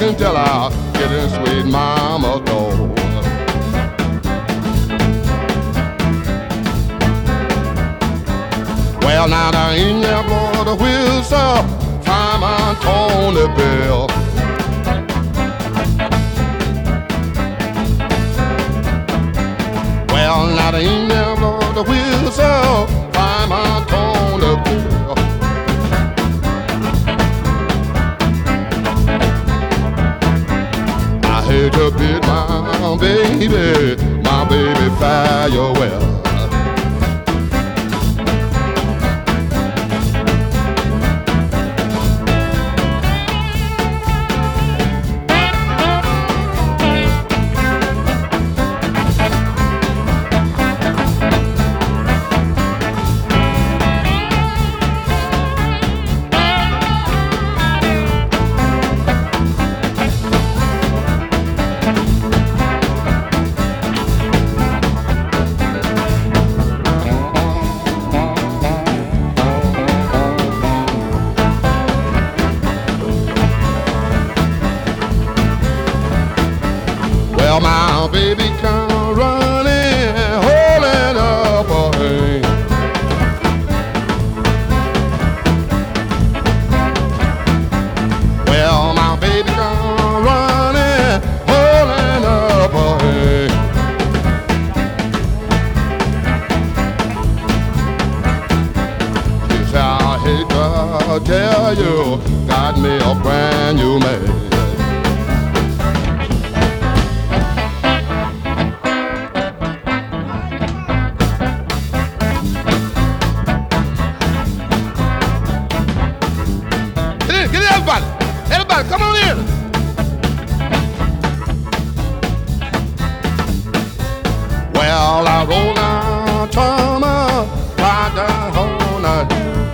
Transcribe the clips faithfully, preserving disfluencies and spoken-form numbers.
walking till I get in sweet mama's door. Well, now the Indian blow the whistle, fireman Tony Bill. Well, now the Indian blow the whistle, fireman Tony Bill. I hate to beat my baby, my baby farewell. Well, my baby come running, holding up her hand. Well, my baby come running, holding up her hand. She said, I hate to tell you, got me a brand new man. Everybody, everybody, come on in. Well, I roll down Thomas, ride down home night.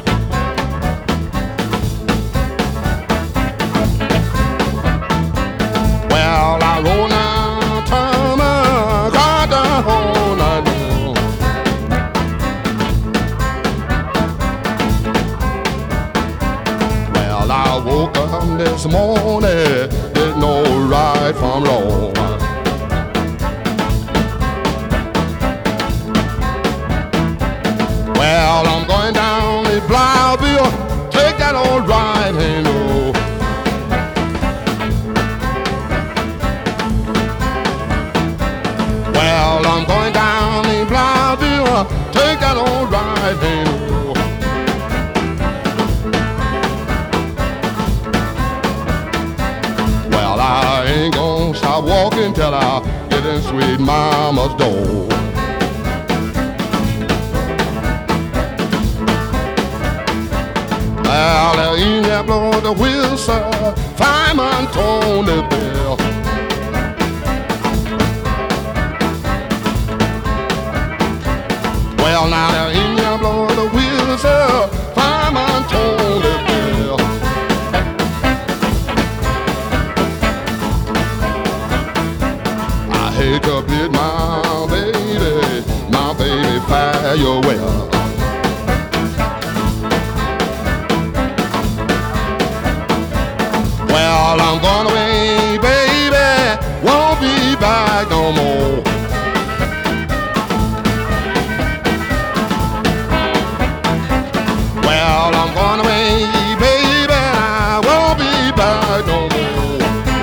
Well, I roll down Thomas, ride down home night. Well, I woke up this morning, didn't know right from wrong. Well, I'm going down to Blyville, take that old right hand road. Well, I'm going down to Blyville, take that old right hand road. Well, I ain't gonna stop walking till I get in sweet mama's door. Well, the Indian blow the whistle, fireman Tony Bill. Well, now the Indian blow the whistle, fireman Tony Bill. I hate to beat my baby, my baby farewell. Well, I'm gone away, baby, won't be back no more. Well, I'm gone away, baby, I won't be back no more.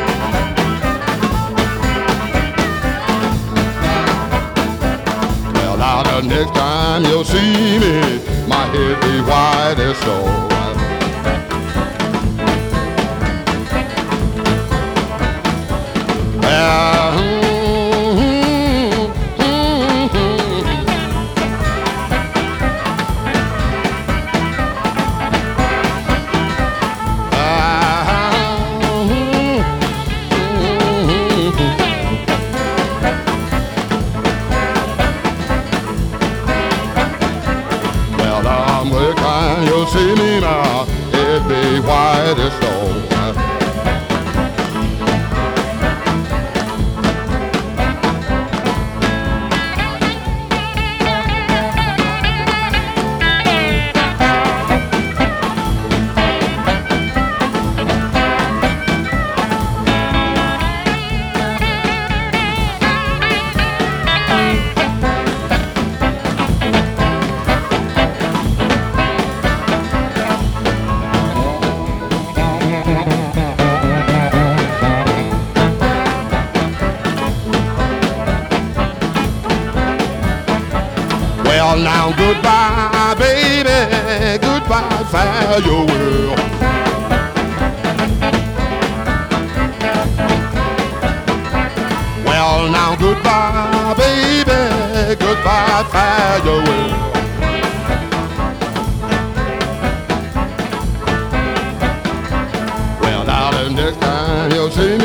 Well, now the next time you'll see me, my head be white as snow. You'll see me now, it be white as snow. Well, now goodbye, baby, goodbye, farewell. Well, now goodbye, baby, goodbye, farewell. Well, darling, next time you'll see